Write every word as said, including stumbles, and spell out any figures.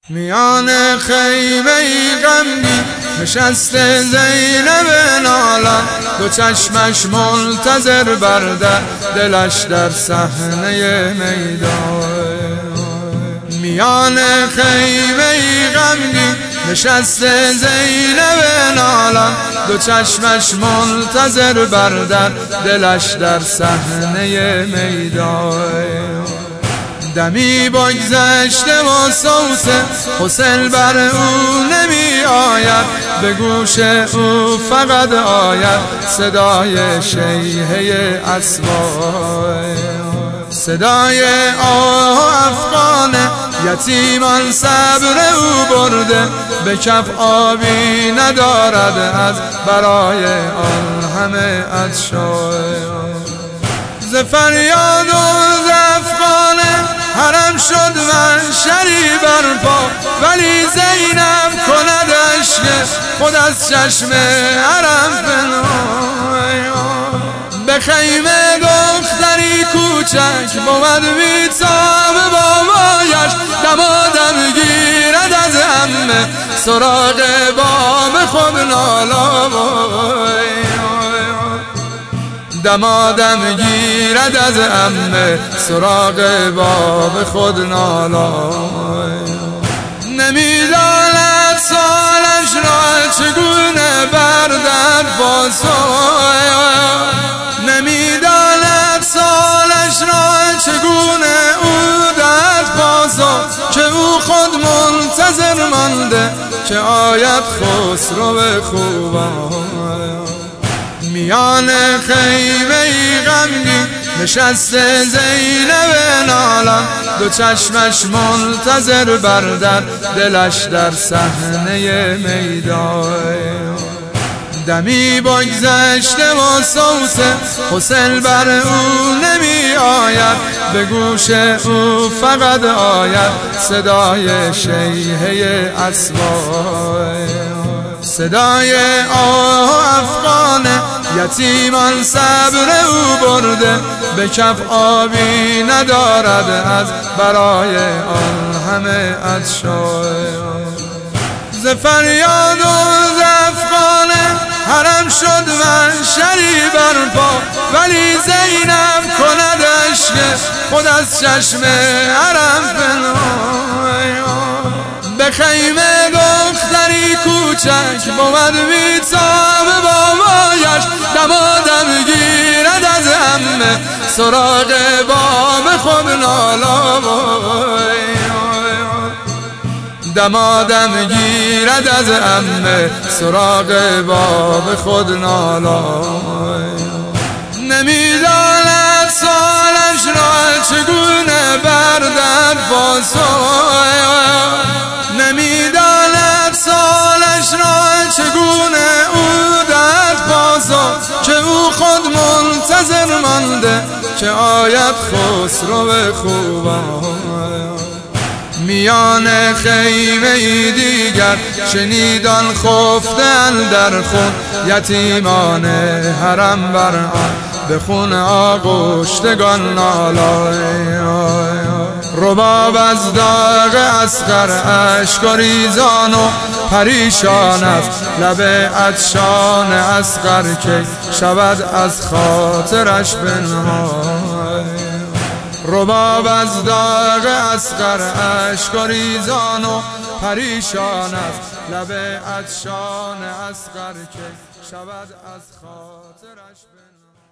میان خیمه غمگین نشسته زینب نالان، دو چشمش منتظر برده دلش در صحنه میدان. میان خیمه غمگین نشسته زینب نالان، دو چشمش منتظر برده دلش در صحنه میدان. دمی بگذشته و صوت حسین بر او نمی آید، به گوش او فقط آید صدای شیهه اسوای. صدای آه افغان یتیمان صبر او برده، به کف آبی ندارد از برای آن همه عطشای. ز فریاد و ز افغان حرم شد محشری برپا، ولی زینب کند اشک خود از چشم حرم پنهان. به خیمه دختری کوچک بود بی تاب بابایش، دمادم گیرد از عمه سراغ باب خود نالای. دمادم گیرد از عمه سراغ باب خود نالای. نمیداند سالش را چگونه بردد پاسای، نمیداند سالش را چگونه او داد پاسا، که او خود منتظر مانده که آید خسرو خوبان. میان خیمه غمگین نشسته زینب نالان، دو چشمش منتظر بردر دلش در صحنه میدان. دمی بگذشته و صوت حسین بر او نمی آید، به گوش او فقط آید صدای شیهه اسوای. صدای آه افغان یتیمان صبر او برده، به کف آبی ندارد از برای آن همه عطشای. ز فریاد و ز افغان حرم شد محشری برپا، ولی زینب کند اشک خود از چشم حرم پنهان. به خیمه دختری کوچک بود بی تاب بابایش، دمادم گیرد از عمه سراغ باب خود نالای. دمادم گیرد از عمه سراغ باب خود نالای. نمیداند سالش را چگونه بردد پاسای، نمیداند سالش را چگونه او داد پاسا، که او خود منتظر مانده که آید خسرو خوبان. میان خیمه دیگر شنیدان خفتن در خون، یتیمان حرم بر آن به خون آغشتگان نالای. رباب از داغ اصغر اشک و ریزان و پریشان است، لب عطشان اصغر کی شود از خاطرش پنهان. رباب از داغ اصغر اشک و ریزان و پریشان است، لب عطشان اصغر کی شود از خاطرش پنهان.